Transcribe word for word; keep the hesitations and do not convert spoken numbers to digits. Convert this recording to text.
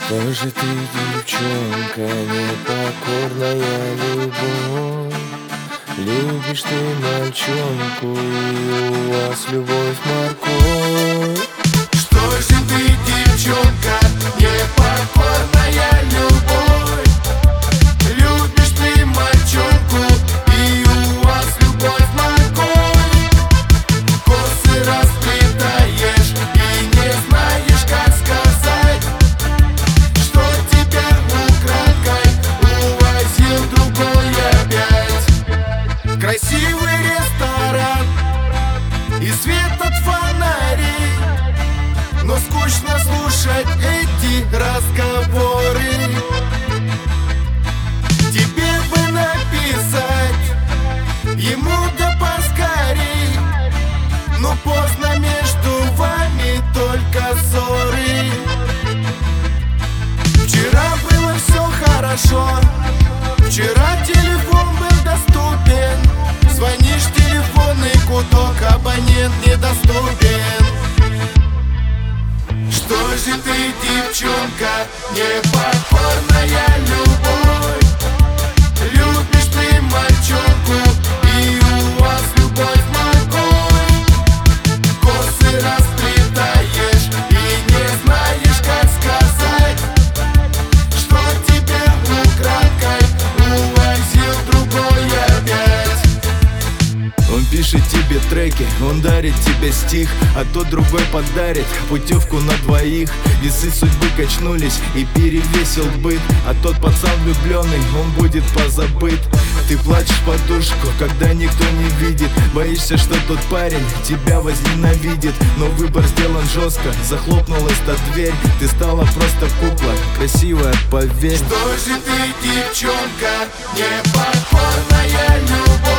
Что же ты, девчонка, непокорная любовь? Любишь ты мальчонку, и у вас любовь морковь. Что же ты, девчонка, непокорная любовь? Любишь ты мальчонку, и у вас любовь морковь. Косы расплетаешь и не знаешь, как сказать, что тебя украдкой увозил другой опять. Красивый ресторан и свет от фонарей, но скучно слушать эти разговоры. Тебе бы написать ему да поскорей, но поздно, между вами только ссоры. Вчера было все хорошо, вчера телефон был доступен. Звонишь, телефонный гудок, абонент недоступен. Что же ты, девчонка, непокорная любовь? Любишь ты мальчонку, и у вас любовь морковь. Косы расплетаешь и не знаешь, как сказать, что тебя украдкой увозил другой опять. Он пишет тебе треки, он дарит тебе стих, а тот другой подарит путевку на двоих. Весы судьбы качнулись и перевесил быт, а тот пацан влюбленный, он будет позабыт. Ты плачешь в подушку, когда никто не видит, боишься, что тот парень тебя возненавидит. Но выбор сделан жестко, захлопнулась та дверь. Ты стала просто кукла, красивая, поверь. Что же ты, девчонка, непокорная любовь?